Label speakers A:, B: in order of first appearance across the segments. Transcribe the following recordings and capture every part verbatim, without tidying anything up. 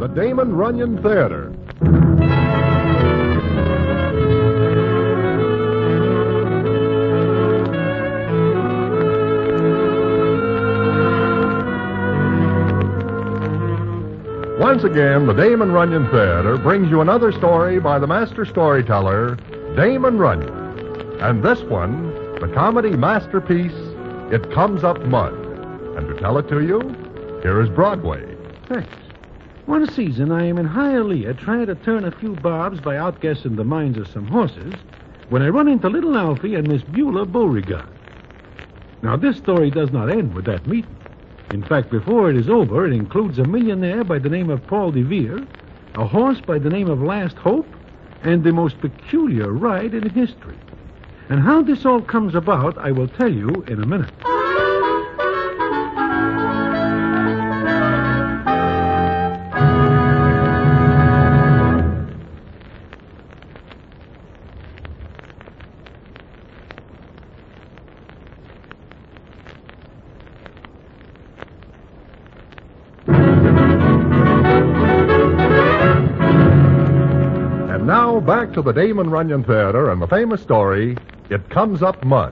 A: the Damon Runyon Theater. Once again, the Damon Runyon Theater brings you another story by the master storyteller, Damon Runyon. And this one, the comedy masterpiece, It Comes Up Mud. And to tell it to you, here is Broadway.
B: Thanks. One season, I am in Hialeah trying to turn a few barbs by outguessing the minds of some horses when I run into little Alfie and Miss Beulah Beauregard. Now, this story does not end with that meeting. In fact, before it is over, it includes a millionaire by the name of Paul Devere, a horse by the name of Last Hope, and the most peculiar ride in history. And how this all comes about, I will tell you in a minute.
A: Now, back to the Damon Runyon Theater and the famous story, It Comes Up Mud.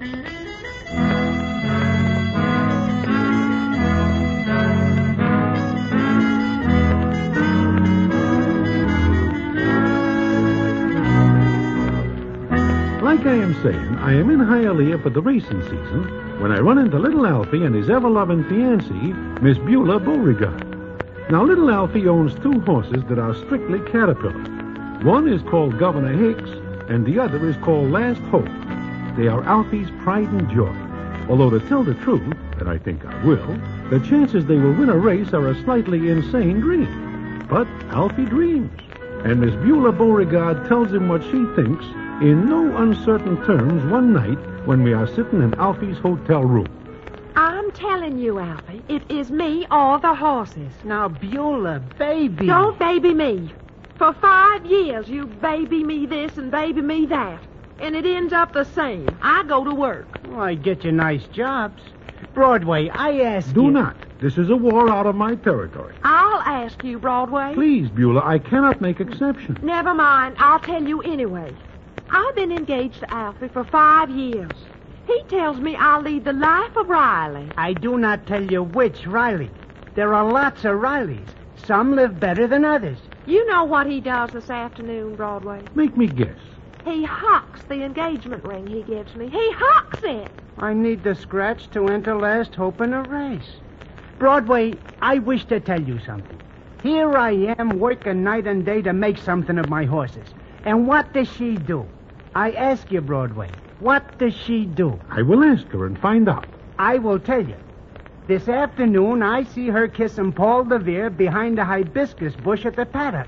B: Like I am saying, I am in Hialeah for the racing season when I run into little Alfie and his ever-loving fiancée, Miss Beulah Beauregard. Now, little Alfie owns two horses that are strictly Caterpillar. One is called Governor Hicks, and the other is called Last Hope. They are Alfie's pride and joy. Although, to tell the truth, and I think I will, the chances they will win a race are a slightly insane dream. But Alfie dreams, and Miss Beulah Beauregard tells him what she thinks in no uncertain terms one night when we are sitting in Alfie's hotel room.
C: I'm telling you, Alfie, it is me or the horses.
D: Now, Beulah, baby.
C: Don't baby me. For five years, you baby me this and baby me that. And it ends up the same. I go to work.
D: Well, I get you nice jobs. Broadway, I ask
B: Do
D: you...
B: not. This is a war out of my territory.
C: I'll ask you, Broadway.
B: Please, Beulah, I cannot make exceptions.
C: Never mind. I'll tell you anyway. I've been engaged to Alfie for five years. He tells me I'll lead the life of Riley.
D: I do not tell you which Riley. There are lots of Rileys. Some live better than others.
C: You know what he does this afternoon, Broadway?
B: Make me guess.
C: He hawks the engagement ring he gives me. He hawks it.
D: I need the scratch to enter Last Hope in a race. Broadway, I wish to tell you something. Here I am working night and day to make something of my horses. And what does she do? I ask you, Broadway, what does she do?
B: I will ask her and find out.
D: I will tell you. This afternoon, I see her kissing Paul Devere behind a hibiscus bush at the paddock.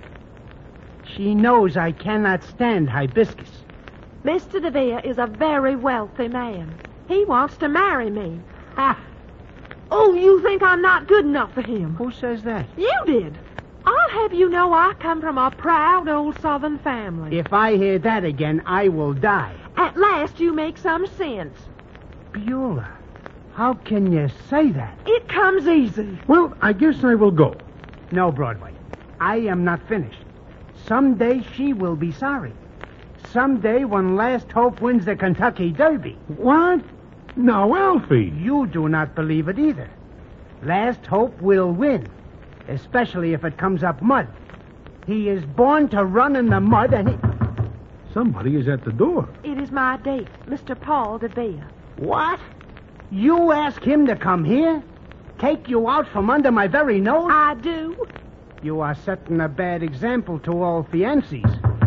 D: She knows I cannot stand hibiscus.
C: Mister Devere is a very wealthy man. He wants to marry me.
D: Ha!
C: Oh, you think I'm not good enough for him?
D: Who says that?
C: You did. I'll have you know I come from a proud old Southern family.
D: If I hear that again, I will die.
C: At last you make some sense.
D: Beulah, how can you say that?
C: It comes easy.
B: Well, I guess I will go.
D: No, Broadway. I am not finished. Someday she will be sorry. Someday when Last Hope wins the Kentucky Derby.
B: What? Now, Alfie.
D: You do not believe it either. Last Hope will win, especially if it comes up mud. He is born to run in the mud and he...
B: Somebody is at the door.
C: It is my date, Mister Paul Devere.
D: What? You ask him to come here? Take you out from under my very nose?
C: I do.
D: You are setting a bad example to all fiancés.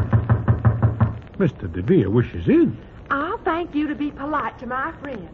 B: Mister Devere wishes in.
C: I'll thank you to be polite to my friend.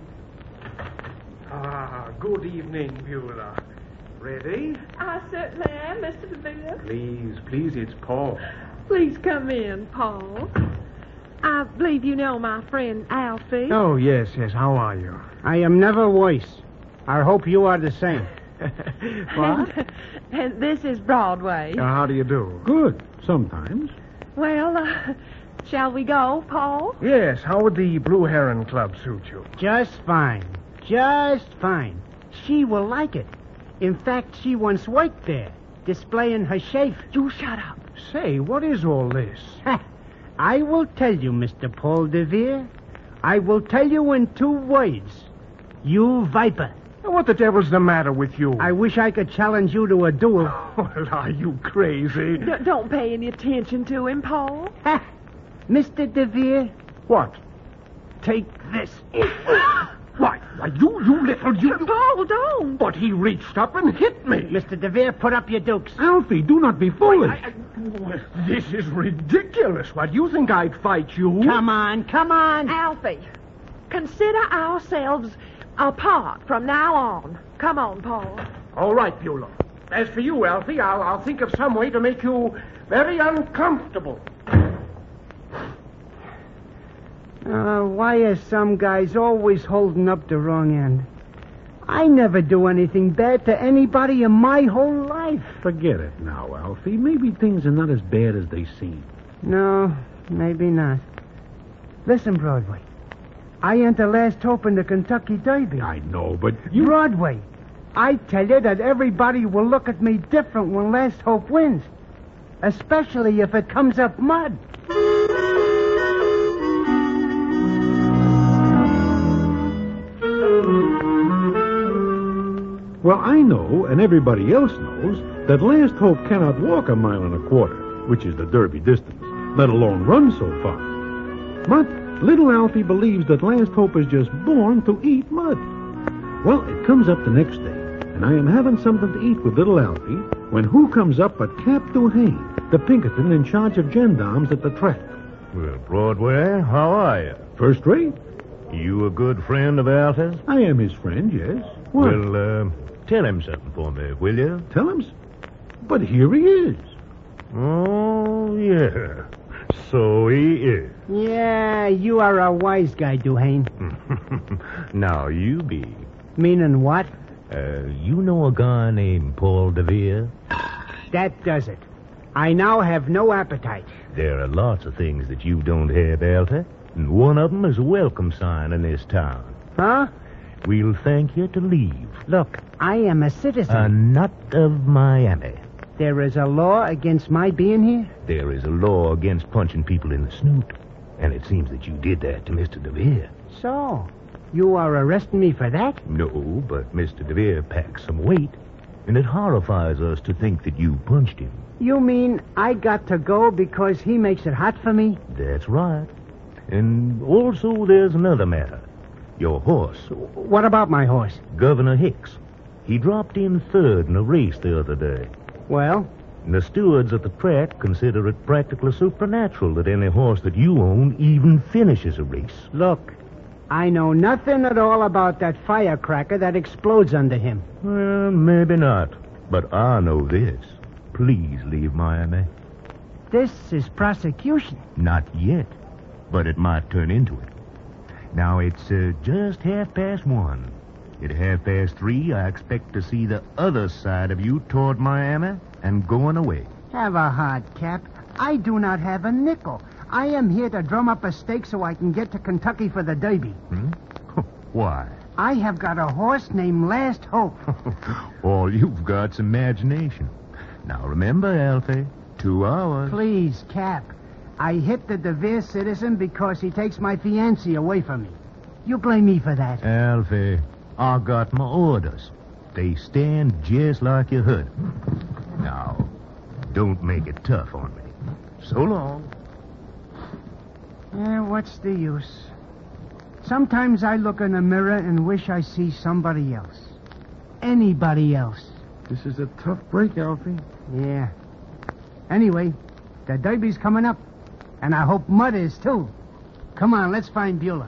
E: Ah, good evening, Beulah. Ready?
C: I certainly am, Mister Devere.
E: Please, please, it's Paul.
C: Please come in, Paul. I believe you know my friend Alfie.
E: Oh, yes, yes. How are you?
D: I am never worse. I hope you are the same.
E: What?
C: And, and this is Broadway.
E: Uh, how do you do?
B: Good, sometimes.
C: Well, uh, shall we go, Paul?
E: Yes, how would the Blue Heron Club suit you?
D: Just fine. Just fine. She will like it. In fact, she once worked there. displaying her chafe.
C: You shut up.
E: Say, what is all this?
D: I will tell you, Mister Paul DeVere. I will tell you in two words. You viper.
E: What the devil's the matter with you?
D: I wish I could challenge you to a duel.
E: Well, are you crazy?
C: D- don't pay any attention to him, Paul.
D: Ha! Mister DeVere,
E: What?
D: take this.
E: Why, why, you, you little, you...
C: Paul, don't.
E: But he reached up and hit me.
D: Mister DeVere, put up your dukes.
B: Alfie, do not be foolish.
E: I, I, well, this is ridiculous. What, you think I'd fight you?
D: Come on, come on.
C: Alfie, consider ourselves apart from now on. Come on, Paul.
E: All right, Beulah. As for you, Alfie, I'll, I'll think of some way to make you very uncomfortable.
D: Uh, why are some guys always holding up the wrong end? I never do anything bad to anybody in my whole life.
B: Forget it now, Alfie. Maybe things are not as bad as they seem.
D: No, maybe not. Listen, Broadway. I enter last hope in the Kentucky Derby.
B: I know, but you...
D: Broadway, I tell you that everybody will look at me different when last hope wins. Especially if it comes up mud.
B: Well, I know, and everybody else knows, that Last Hope cannot walk a mile and a quarter, which is the Derby distance, let alone run so far. But little Alfie believes that Last Hope is just born to eat mud. Well, it comes up the next day, and I am having something to eat with little Alfie, when who comes up but Cap Duhane, the Pinkerton in charge of gendarmes at the track.
F: Well, Broadway, how are you?
B: First rate?
F: You a good friend of Alfie's?
B: I am his friend, yes. What?
F: Well, uh, tell him something for me, will you?
B: Tell him? But here he is.
F: Oh, yeah. So he is.
D: Yeah, you are a wise guy, Duhane.
F: Now, you be.
D: Meaning what?
F: Uh, you know a guy named Paul DeVere?
D: That does it. I now have no appetite.
F: There are lots of things that you don't have, Alfie. And one of them is a welcome sign in this town.
D: Huh?
F: We'll thank you to leave.
D: Look, I am a citizen.
F: Uh, not of Miami.
D: There is a law against my being here?
F: There is a law against punching people in the snoot. And it seems that you did that to Mister DeVere.
D: So, you are arresting me for that?
F: No, but Mister DeVere packs some weight. And it horrifies us to think that you punched him.
D: You mean I got to go because he makes it hot for me?
F: That's right. And also there's another matter. Your horse,
D: What about my horse?
F: Governor Hicks. He dropped in third in a race the other day.
D: Well,
F: And the stewards at the track consider it practically supernatural that any horse that you own even finishes a race.
D: look, I know nothing at all about that firecracker that explodes under him.
F: Well, maybe not. But I know this. Please leave Miami.
D: This is prosecution.
F: Not yet. But it might turn into it. Now, it's uh, just half past one. At half past three, I expect to see the other side of you toward Miami and going away.
D: Have a heart, Cap. I do not have a nickel. I am here to drum up a stake so I can get to Kentucky for the Derby.
F: Hmm? Why?
D: I have got a horse named Last Hope.
F: All you've got's imagination. Now, remember, Alfie, two hours.
D: Please, Cap. I hit the DeVere citizen because he takes my fiancée away from me. You blame me for that.
F: Alfie, I got my orders. They stand just like you heard. Now, don't make it tough on me. So long.
D: Eh, what's the use? Sometimes I look in the mirror and wish I see somebody else. Anybody else.
B: This is a tough break, Alfie.
D: Yeah. Anyway, the Derby's coming up. And I hope Mud is, too. Come on, let's find Beulah.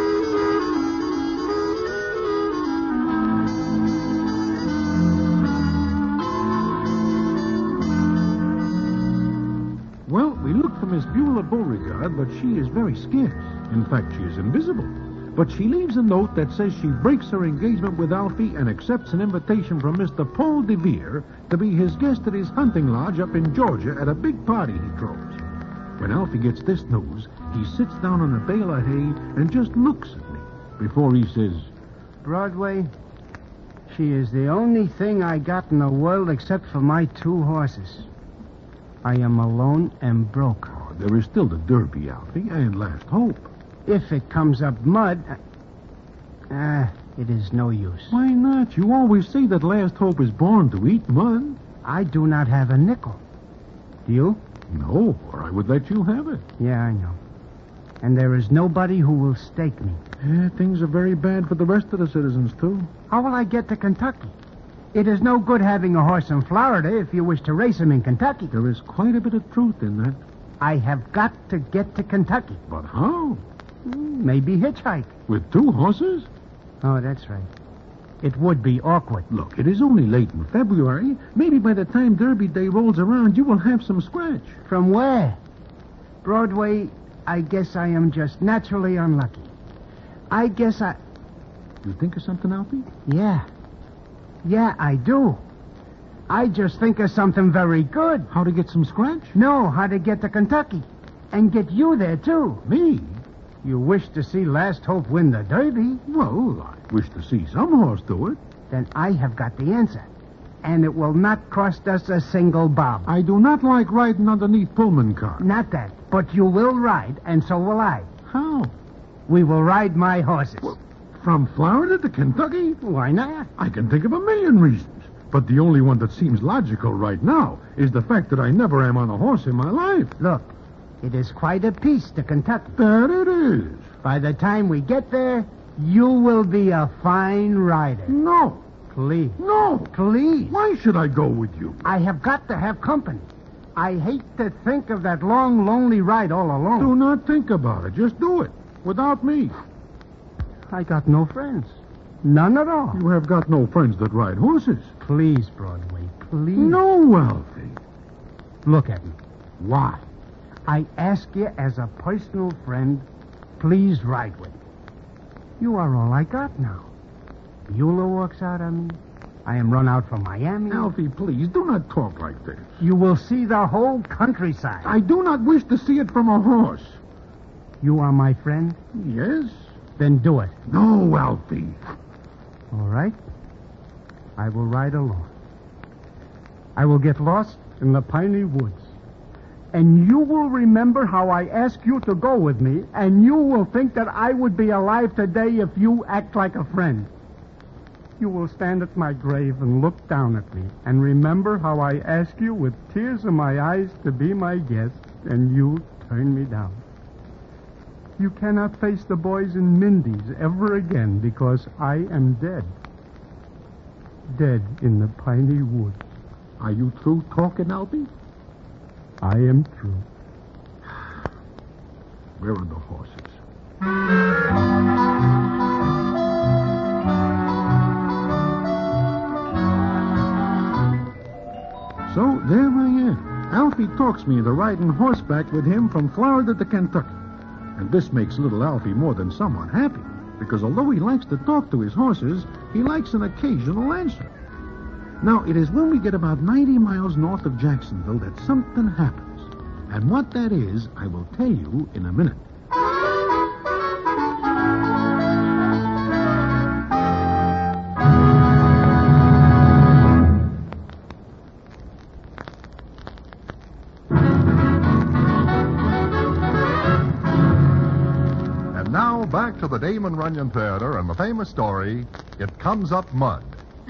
B: Well, we look for Miss Beulah Beauregard, but she is very scarce. In fact, she is invisible. But she leaves a note that says she breaks her engagement with Alfie and accepts an invitation from Mister Paul DeVere to be his guest at his hunting lodge up in Georgia at a big party he throws. When Alfie gets this news, he sits down on a bale of hay and just looks at me before he says,
D: Broadway, She is the only thing I got in the world except for my two horses. I am alone and broke.
B: Oh, there is still the Derby, Alfie, and Last Hope.
D: If it comes up mud, ah, uh, it is no use.
B: Why not? You always say that Last Hope is born to eat mud.
D: I do not have a nickel. Do you?
B: No, or I would let you have it.
D: Yeah, I know. And there is nobody who will stake me.
B: Yeah, things are very bad for the rest of the citizens, too.
D: How will I get to Kentucky? It is no good having a horse in Florida if you wish to race him in Kentucky.
B: There is quite a bit of truth in that.
D: I have got to get to Kentucky.
B: But how?
D: Maybe hitchhike.
B: With two horses?
D: Oh, that's right. It would be awkward.
B: Look, it is only late in February. Maybe by the time Derby Day rolls around, you will have some scratch.
D: From where? Broadway, I guess I am just naturally unlucky. I guess I...
B: You think of something, Alfie?
D: Yeah. Yeah, I do. I just think of something very good.
B: How to get some scratch?
D: No, how to get to Kentucky. And get you there, too.
B: Me?
D: You wish to see Last Hope win the Derby?
B: Well, I wish to see some horse do it.
D: Then I have got the answer. And it will not cost us a single bob.
B: I do not like riding underneath Pullman cars.
D: Not that, but you will ride, and so will I.
B: How?
D: We will ride my horses.
B: Well, from Florida to Kentucky?
D: Why not?
B: I can think of a million reasons. But the only one that seems logical right now is the fact that I never am on a horse in my life.
D: Look, it is quite a piece to Kentucky.
B: That it is.
D: By the time we get there, you will be a fine rider.
B: No.
D: Please.
B: No.
D: Please.
B: Why should I go with you?
D: I have got to have company. I hate to think of that long, lonely ride all alone.
B: Do not think about it. Just do it. Without me.
D: I got no friends. None at all.
B: You have got no friends that ride horses.
D: Please, Broadway, please.
B: No, Alfie.
D: Look at me.
B: Why?
D: I ask you as a personal friend, please ride with me. You are all I got now. Beulah walks out on me. I am run out from Miami.
B: Alfie, please, do not talk like this.
D: You will see the whole countryside.
B: I do not wish to see it from a horse.
D: You are my friend?
B: Yes?
D: Then do it.
B: No, Alfie.
D: All right. I will ride alone. I will get lost in the piney woods. And you will remember how I asked you to go with me, and you will think that I would be alive today if you act like a friend. You will stand at my grave and look down at me, and remember how I asked you with tears in my eyes to be my guest, and you turned me down. You cannot face the boys in Mindy's ever again because I am dead. Dead in the piney woods.
B: Are you through talking, Alfie?
D: I am true.
B: Where are the horses? So there I am. Alfie talks me into riding horseback with him from Florida to Kentucky. And this makes little Alfie more than somewhat happy, because although he likes to talk to his horses, he likes an occasional answer. Now, it is when we get about ninety miles north of Jacksonville that something happens. And what that is, I will tell you in a minute.
A: And now, back to the Damon Runyon Theater and the famous story, It Comes Up Mud.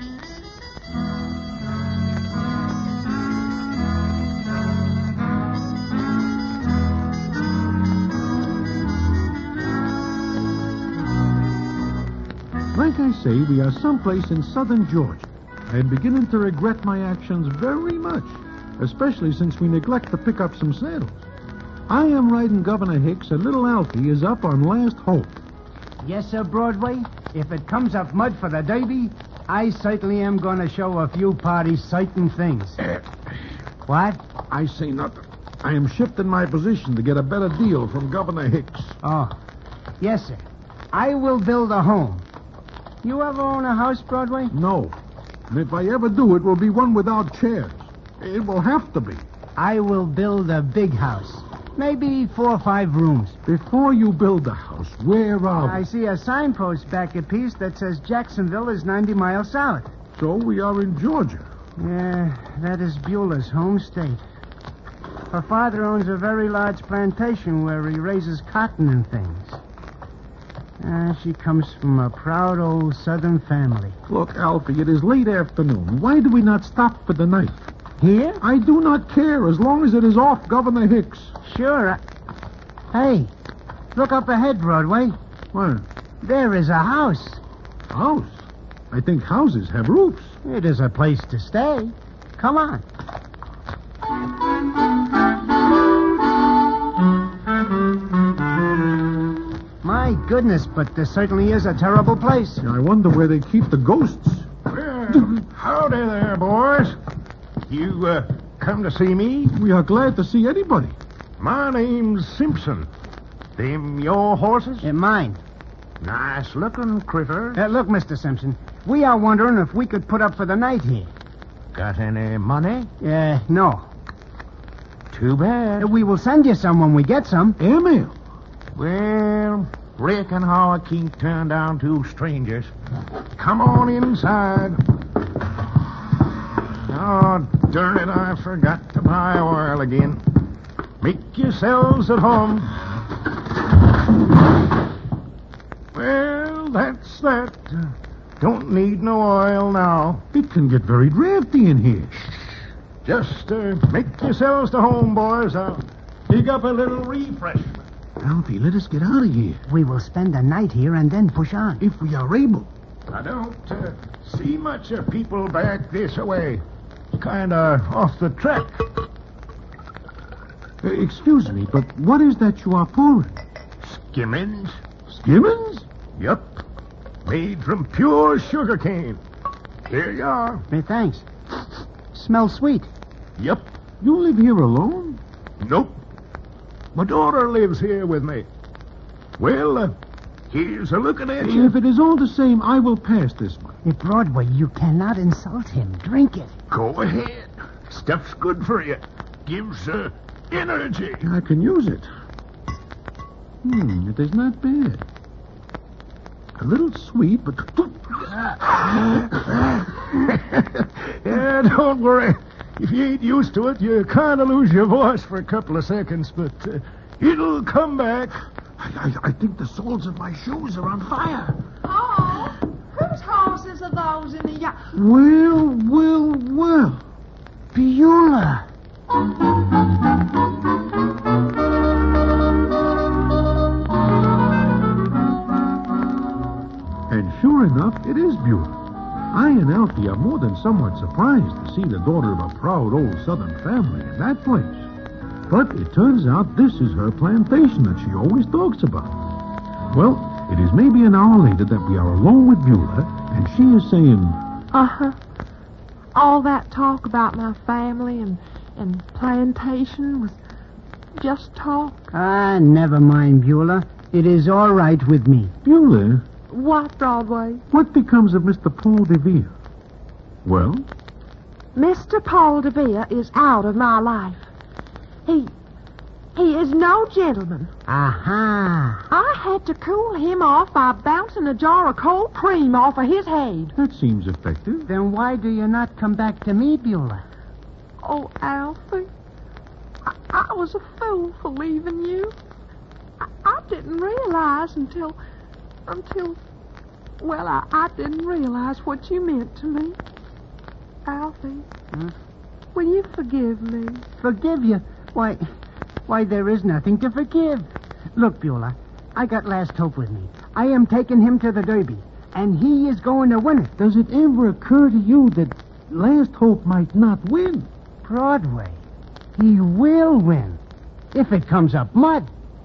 B: Like I say, we are someplace in southern Georgia. I am beginning to regret my actions very much, especially since we neglect to pick up some saddles. I am riding Governor Hicks, and little Alfie is up on Last Hope.
D: Yes, sir, Broadway. If it comes up mud for the Derby, I certainly am going to show a few parties certain things. What?
B: I say nothing. I am shifting my position to get a better deal from Governor Hicks.
D: Oh, yes, sir. I will build a home. You ever own a house, Broadway?
B: No. And if I ever do, it will be one without chairs. It will have to be.
D: I will build a big house. Maybe four or five rooms.
B: Before you build the house, where are we?
D: I see a signpost back a piece that says Jacksonville is ninety miles south.
B: So we are in Georgia.
D: Yeah, that is Beulah's home state. Her father owns a very large plantation where he raises cotton and things. Uh, she comes from a proud old southern family.
B: Look, Alfie, it is late afternoon. Why do we not stop for the night?
D: Here?
B: I do not care as long as it is off Governor Hicks.
D: Sure. I... Hey, look up ahead, Broadway.
B: What?
D: There is a house.
B: House? I think houses have roofs.
D: It is a place to stay. Come on. My goodness, but this certainly is a terrible place.
B: I wonder where they keep the ghosts.
G: Well, howdy there, boys. You, uh, come to see me?
B: We are glad to see anybody.
G: My name's Simpson. Them your horses?
D: Uh, mine.
G: Nice-looking critter.
D: Uh, look, Mister Simpson, we are wondering if we could put up for the night here.
G: Got any money?
D: Uh, no.
G: Too bad.
D: Uh, we will send you some when we get some.
B: Airmail.
G: Well, reckon how I can't turn down two strangers. Come on inside. Oh, darn it, I forgot to buy oil again. Make yourselves at home. Well, that's that. Don't need no oil now.
B: It can get very drafty in here.
G: Just uh, make yourselves to home, boys. I'll dig up a little refreshment.
B: Alfie, let us get out of here.
D: We will spend the night here and then push on.
B: If we are able.
G: I don't uh, see much of people back this way. Kind of off the track.
B: Uh, excuse me, but what is that you are pouring?
G: Skimmins?
B: Skimmins?
G: Yup. Made from pure sugar cane. Here you are.
D: Hey, thanks. Smells sweet.
G: Yup.
B: You live here alone?
G: Nope. My daughter lives here with me. Well, uh, here's a looking at you.
B: If it is all the same, I will pass this one.
D: Hey, Broadway, you cannot insult him. Drink it.
G: Go ahead. Stuff's good for you. Gives uh, energy.
B: I can use it. Hmm, it is not bad. A little sweet, but...
G: Yeah, don't worry. If you ain't used to it, you kind of lose your voice for a couple of seconds, but uh, it'll come back.
B: I, I, I think the soles of my shoes are on fire.
C: Oh, whose horses are those in the yard?
B: Well, well, well.
D: Beulah.
B: And sure enough, it is Beulah. I and Alfie are more than somewhat surprised to see the daughter of a proud old Southern family in that place. But it turns out this is her plantation that she always talks about. Well, it is maybe an hour later that we are alone with Beulah, and she is saying...
C: Uh-huh. All that talk about my family and, and plantation was just talk.
D: Ah, never mind, Beulah. It is all right with me.
B: Beulah,
C: What, Broadway?
B: what becomes of Mister Paul DeVere? Well?
C: Mister Paul DeVere is out of my life. He... he is no gentleman.
D: Aha.
C: I had to cool him off by bouncing a jar of cold cream off of his head.
B: That seems effective.
D: Then why do you not come back to me, Beulah?
C: Oh, Alfie, I, I was a fool for leaving you. I, I didn't realize until... until... well, I, I didn't realize what you meant to me. Alfie,
D: Hmm?
C: will you forgive me?
D: Forgive you? Why, why, there is nothing to forgive. Look, Beulah, I got Last Hope with me. I am taking him to the Derby, and he is going to win it.
B: Does it ever occur to you that Last Hope might not win?
D: Broadway, he will win, if it comes up mud.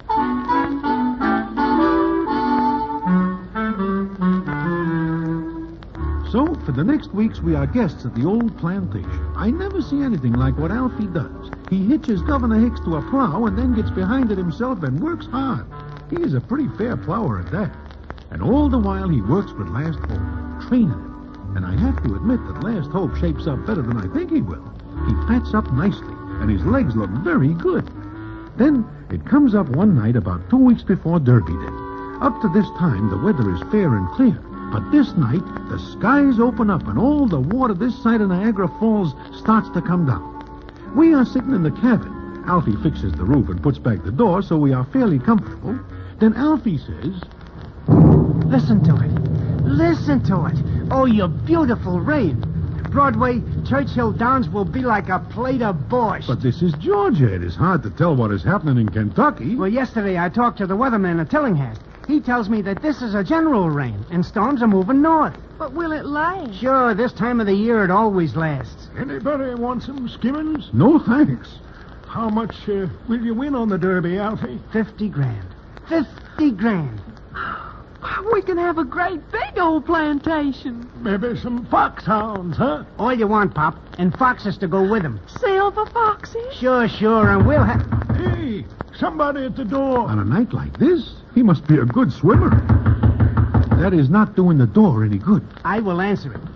B: So, for the next weeks, we are guests at the old plantation. I never see anything like what Alfie does. He hitches Governor Hicks to a plow and then gets behind it himself and works hard. He is a pretty fair plower at that. And all the while, he works with Last Hope, training him. And I have to admit that Last Hope shapes up better than I think he will. He fats up nicely, and his legs look very good. Then, it comes up one night about two weeks before Derby Day. Up to this time, the weather is fair and clear. But this night, the skies open up and all the water this side of Niagara Falls starts to come down. We are sitting in the cabin. Alfie fixes the roof and puts back the door so we are fairly comfortable. Then Alfie says,
D: Listen to it. Listen to it. Oh, your beautiful rain. Broadway, Churchill Downs will be like a plate of borscht.
B: but this is Georgia. It is hard to tell what is happening in Kentucky.
D: Well, yesterday I talked to the weatherman at Tillinghast. He tells me that this is a general rain, and storms are moving north.
C: But will it last?
D: Sure, this time of the year it always lasts.
G: Anybody want some skimmings?
B: No thanks.
G: How much uh, will you win on the Derby, Alfie?
D: Fifty grand. Fifty grand.
C: We can have a great big old plantation.
G: Maybe some foxhounds, huh?
D: All you want, Pop, and foxes to go with them.
C: Silver foxes?
D: Sure, sure, and we'll have...
G: Hey, somebody at the door.
B: On a night like this, he must be a good swimmer. That is not doing the door any good.
D: I will answer it.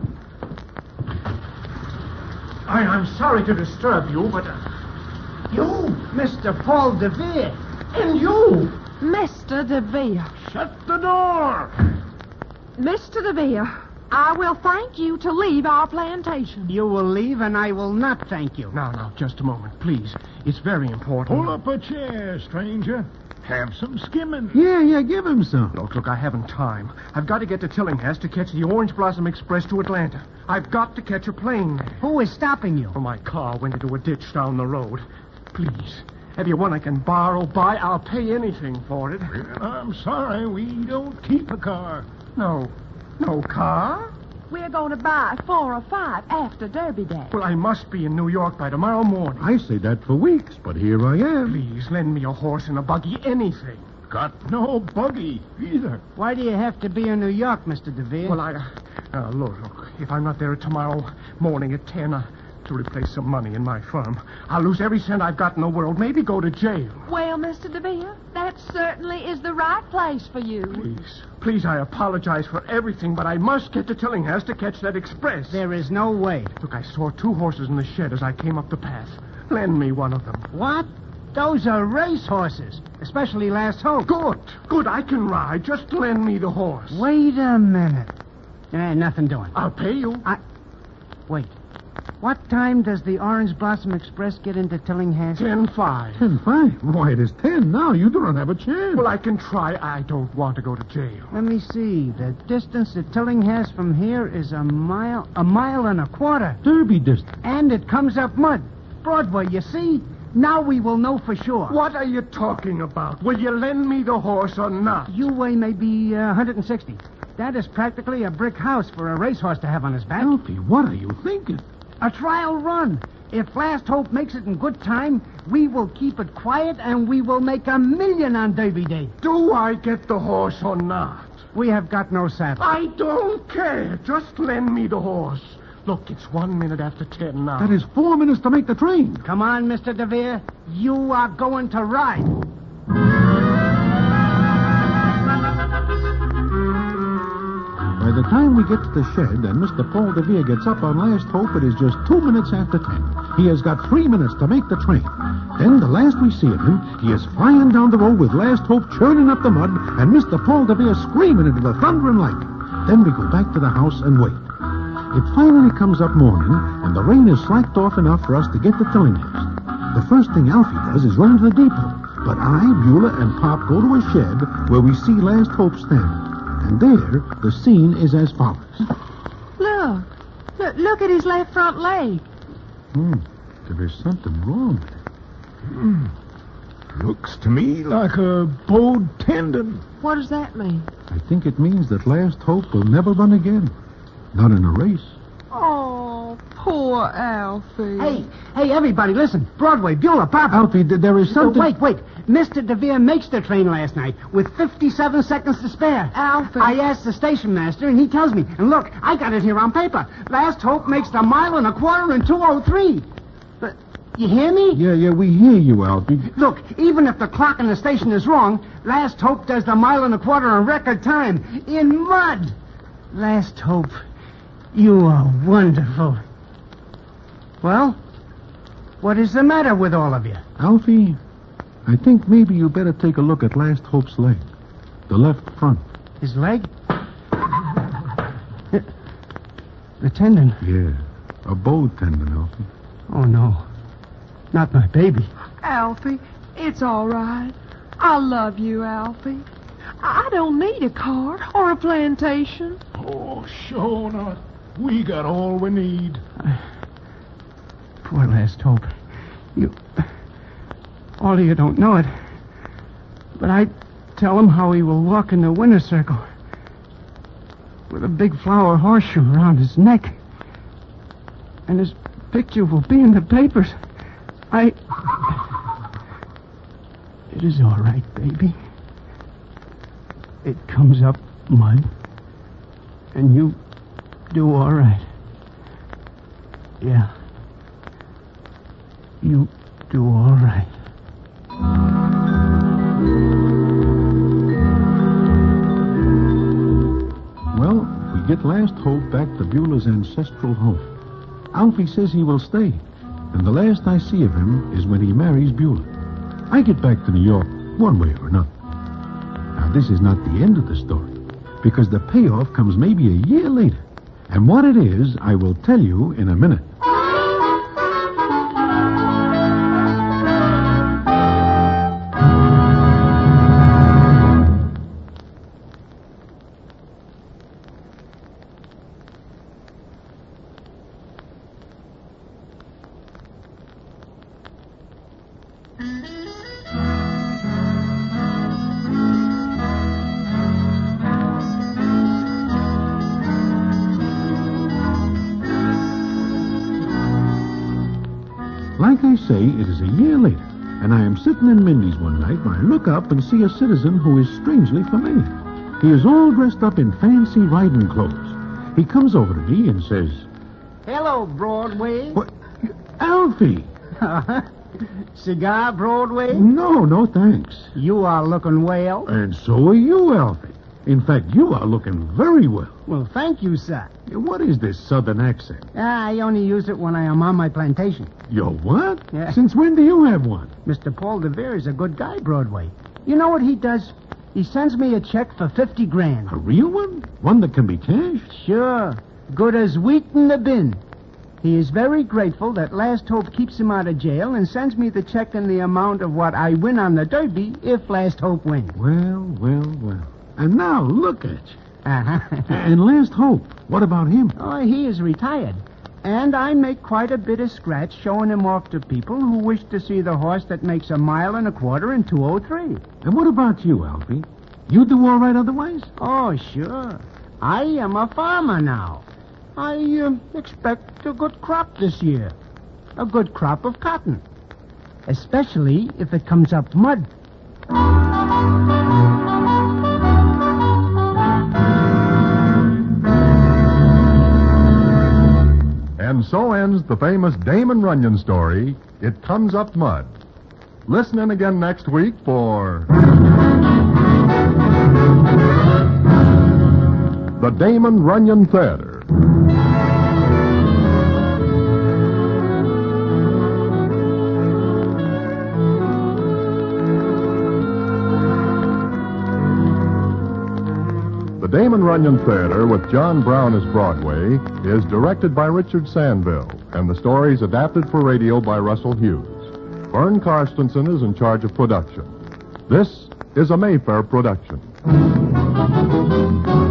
E: I, I'm sorry to disturb you, but... Uh, you!
D: Mister Paul DeVere.
E: And you!
C: Mister DeVere.
G: Shut the door.
C: Mister DeVere, I will thank you to leave our plantation.
D: You will leave, and I will not thank you.
E: Now, now, just a moment, please. It's very important.
G: Pull up a chair, stranger. Have some skimming.
B: Yeah, yeah, give him some.
E: Look, look, I haven't time. I've got to get to Tillinghast to catch the Orange Blossom Express to Atlanta. I've got to catch a plane there.
D: Who is stopping you?
E: Oh, my car went into a ditch down the road. Please, have you one I can borrow, buy? I'll pay anything for it.
G: I'm sorry, we don't keep a car.
E: No, no car?
C: We're going to buy four or five after Derby Day.
E: Well, I must be in New York by tomorrow morning.
B: I say that for weeks, but here I am.
E: Please, lend me a horse and a buggy, anything.
G: Got no buggy either.
D: Why do you have to be in New York, Mister DeVere?
E: Well, I... Uh, look, look, if I'm not there tomorrow morning at ten, uh, to replace some money in my firm, I'll lose every cent I've got in the world, maybe go to jail.
C: Well, Mister DeVere, that certainly is the right place for you.
E: Please, please, I apologize for everything, but I must get to Tillinghast to catch that express.
D: There is no way.
E: Look, I saw two horses in the shed as I came up the path. Lend me one of them.
D: What? Those are race horses, especially Last Hope.
E: Good, good, I can ride. Just lend me the horse.
D: Wait a minute. Eh, nothing doing.
E: I'll pay you.
D: I... Wait. What time does the Orange Blossom Express get into Tillinghast?
E: Ten five.
B: Ten five? Why, it is ten now. You don't have a chance.
E: Well, I can try. I don't want to go to jail.
D: Let me see. The distance to Tillinghast from here is a mile, a mile and a quarter.
B: Derby distance.
D: And it comes up mud. Broadway, you see? Now we will know for sure.
E: What are you talking about? Will you lend me the horse or not?
D: You weigh maybe uh, one hundred sixty. That is practically a brick house for a racehorse to have on his back.
B: Alfie, what are you thinking?
D: A trial run. If Last Hope makes it in good time, we will keep it quiet and we will make a million on Derby Day.
E: Do I get the horse or not?
D: We have got no saddle.
E: I don't care. Just lend me the horse. Look, it's one minute after ten now.
B: That is four minutes to make the train.
D: Come on, Mister DeVere. You are going to ride.
B: By the time we get to the shed and Mister Paul DeVere gets up on Last Hope, it is just two minutes after ten. He has got three minutes to make the train. Then, the last we see of him, he is flying down the road with Last Hope churning up the mud and Mister Paul DeVere screaming into the thunder and lightning. Then we go back to the house and wait. It finally comes up morning, and the rain is slacked off enough for us to get to Tillinghast. The first thing Alfie does is run to the depot, but I, Beulah, and Pop go to a shed where we see Last Hope standing. And there, the scene is as follows.
C: Look. Look, look at his left front leg.
B: Hmm, there is something wrong.
G: Hmm. Looks to me like a bowed tendon.
C: What does that mean?
B: I think it means that Last Hope will never run again. Not in a race.
C: Oh, poor Alfie.
D: Hey, hey, everybody, listen. Broadway, Beulah, Pop.
B: Alfie, th- there is something...
D: Oh, wait, wait. Mister DeVere makes the train last night with fifty-seven seconds to spare.
C: Alfie.
D: I asked the station master, and he tells me. And look, I got it here on paper. Last Hope makes the mile and a quarter in two oh three. But, you hear me?
B: Yeah, yeah, we hear you, Alfie.
D: Look, even if the clock in the station is wrong, Last Hope does the mile and a quarter in record time. In mud. Last Hope, you are wonderful. Well, what is the matter with all of you?
B: Alfie, I think maybe you better take a look at Last Hope's leg. The left front.
D: His leg? The tendon.
B: Yeah, a bow tendon, Alfie.
D: Oh, no. Not my baby.
C: Alfie, it's all right. I love you, Alfie. I don't need a car or a plantation.
G: Oh, sure not. We got all we need.
D: Poor Last Hope. You... All of you don't know it. But I tell him how he will walk in the winner circle with a big flower horseshoe around his neck. And his picture will be in the papers. I... It is all right, baby. It comes up mud. And you do all right. Yeah. You do all right.
B: Well, we get Last Hope back to Beulah's ancestral home. Alfie says he will stay, and the last I see of him is when he marries Beulah. I get back to New York one way or another. Now, this is not the end of the story, because the payoff comes maybe a year later. And what it is, I will tell you in a minute. Like I say, it is a year later, and I am sitting in Mindy's one night when I look up and see a citizen who is strangely familiar. He is all dressed up in fancy riding clothes. He comes over to me and says,
D: Hello, Broadway.
B: "What? Alfie!"
D: Cigar, Broadway?
B: No, no thanks.
D: You are looking well.
B: And so are you, Alfie. In fact, you are looking very well.
D: Well, thank you, sir.
B: What is this southern accent?
D: Ah, I only use it when I am on my plantation.
B: Your what?
D: Yeah.
B: Since when do you have one?
D: Mister Paul DeVere is a good guy, Broadway. You know what he does? He sends me a check for fifty grand.
B: A real one? One that can be cashed?
D: Sure. Good as wheat in the bin. He is very grateful that Last Hope keeps him out of jail and sends me the check in the amount of what I win on the Derby if Last Hope wins.
B: Well, well, well. And now look at you.
D: Uh-huh.
B: And Last Hope, what about him?
D: Oh, he is retired. And I make quite a bit of scratch showing him off to people who wish to see the horse that makes a mile and a quarter in two oh three.
B: And what about you, Alfie? You do all right otherwise?
D: Oh, sure. I am a farmer now. I uh, expect a good crop this year. A good crop of cotton. Especially if it comes up mud.
A: And so ends the famous Damon Runyon story, It Comes Up Mud. Listen in again next week for the Damon Runyon Theater. The Damon Runyon Theater, with John Brown as Broadway, is directed by Richard Sandville, and the story is adapted for radio by Russell Hughes. Vern Karstensen is in charge of production. This is a Mayfair production.